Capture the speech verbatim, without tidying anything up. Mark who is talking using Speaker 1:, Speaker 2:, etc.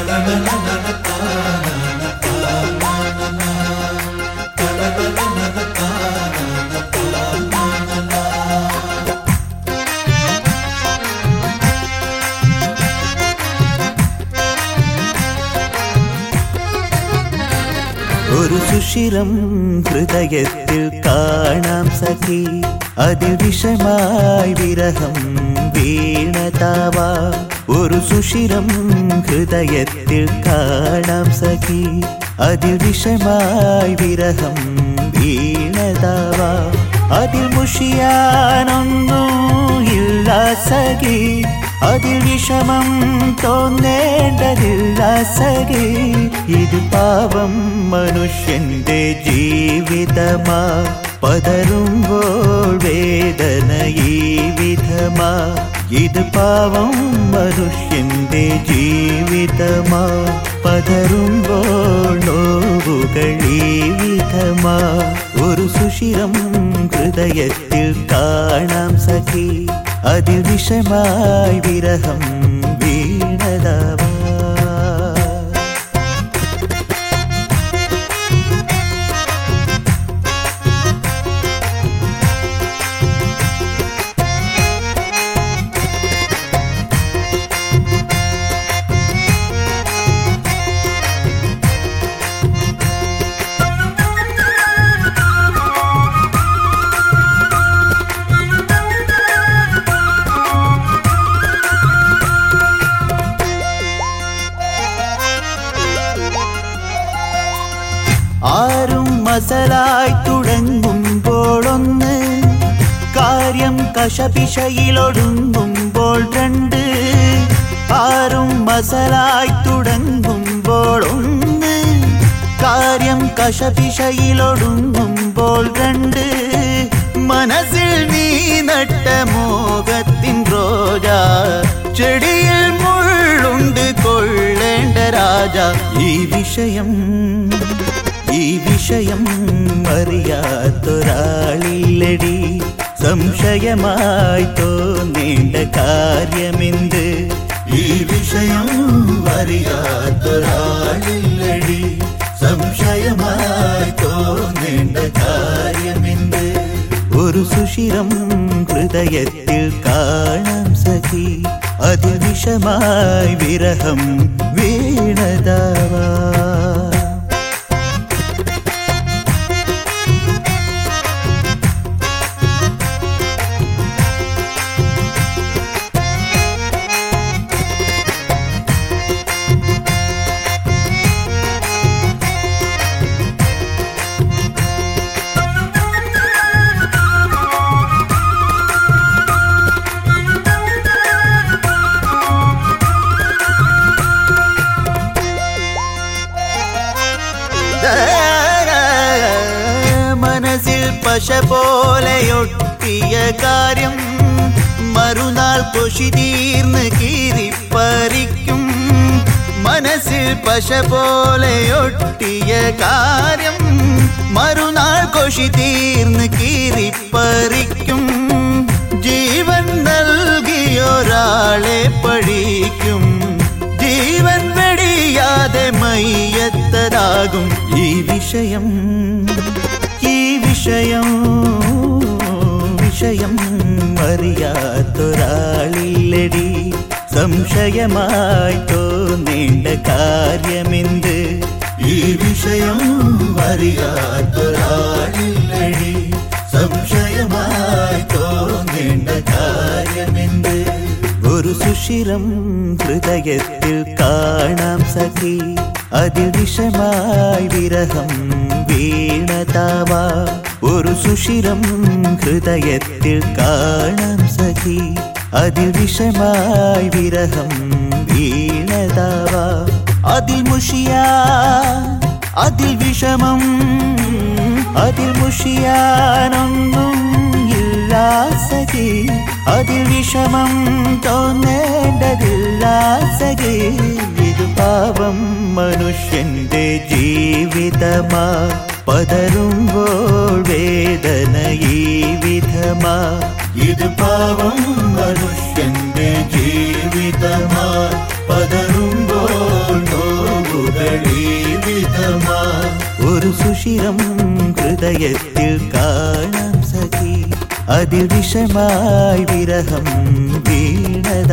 Speaker 1: ഒരു സുഷിരം ഹൃദയത്തിൽ കാണാം സഖി, അതിൽ വിഷമായി വിരഹം വീണതാവാ. ഒരു സുഷിരം ഹൃദയത്തിൽ കാണാം സഖി, അതിൽ വിഷമായി വിരഹം വീണതാവാ. അതിൽ മുഷിയാനൊന്നും ഇല്ല സഖി, അതിൽ വിഷമം തോന്നേണ്ടതില്ല സഖി. ഇത് പാവം മനുഷ്യന്റെ ജീവിതമാ, പതറുമ്പോൾ വേദന ഈ വിധമാ. ഇത് പാവം മനുഷ്യന്റെ ജീവിതമാ, പതറുമ്പോൾ നോവുകൾ ഈ വിധമാ. ഒരു സുഷിരം ഹൃദയത്തിൽ കാണാം സഖി, അതിൽ വിഷമായി വിരഹം വീണതാവാ. ആരും മസലായി തുടങ്ങുമ്പോഴൊന്ന്, കാര്യം കശപിശയിലൊടുങ്ങുമ്പോൾ രണ്ട്. ആരും മസലായി തുടങ്ങുമ്പോൾ ഒന്ന്, കാര്യം കശപിശയിലൊടുങ്ങുമ്പോൾ രണ്ട്. മനസ്സിൽ നീ നട്ട മോഹത്തിൻ റോജ, ചെടിയിൽ മുള്ളുണ്ട് കൊള്ളേണ്ട രാജ. ഈ വിഷയം ഈ വിഷയം അറിയാത്തൊരാളില്ലടി, സംശയമായി തോന്നേണ്ട കാര്യമെന്ത്. ഈ വിഷയം അറിയാത്തൊരാളില്ലടി, സംശയമായി തോന്നേണ്ട കാര്യമെന്ത്. ഒരു സുഷിരം ഹൃദയത്തിൽ കാണാം സഖി, അതിൽ വിഷമായി വിരഹം വീണതാവാ. മനസ്സിൽ പശ പോലെയൊട്ടിയ കാര്യം മറുനാൾ കൊശി തീർന്ന് കീറിപ്പറിക്കും. മനസ്സിൽ പശ പോലെയൊട്ടിയ കാര്യം മറുനാൾ കൊശി തീർന്ന് കീറിപ്പറിക്കും. ജീവൻ നൽകിയൊരാളെ പഴിക്കും, ജീവൻ വെടിയാതെ മയ്യത്തതാകും. ഈ വിഷയം ഈ വിഷയം വിഷയം അറിയാത്തൊരാളില്ലടി, സംശയമായി തോന്നേണ്ട കാര്യമെന്ത്. ഈ വിഷയം അറിയാത്തൊരാളില്ലടി, സംശയമായി തോന്നേണ്ട കാര്യമെന്ത്. ഒരു സുഷിരം ഹൃദയത്തിൽ കാണാം സഖി, അതിൽ വിഷമായി വിരഹം വീണതാവാ. ഒരു സുഷിരം ഹൃദയത്തിൽ കാണാം സഖി, അതിൽ വിഷമായി വിരഹം വീണതാവാ. അതിൽ മുഷിയാ അതിൽ വിഷമം, അതിൽ മുഷിയാനൊന്നും ഇല്ല സഖി, അതിൽ വിഷമം തോന്നേണ്ടതില്ല സഖി. ഇത് പാവം മനുഷ്യന്റെ ജീവിതമാ, പതറുമ്പോൾ വേദന ഈ വിധമാ. ഇത് പാവം മനുഷ്യന്റെ ജീവിതമാ, പതറുമ്പോൾ ഒരു സുഷിരം ഹൃദയത്തിൽ കാണാം സഖി, അതിൽ വിഷമായി വിരഹം വീണത്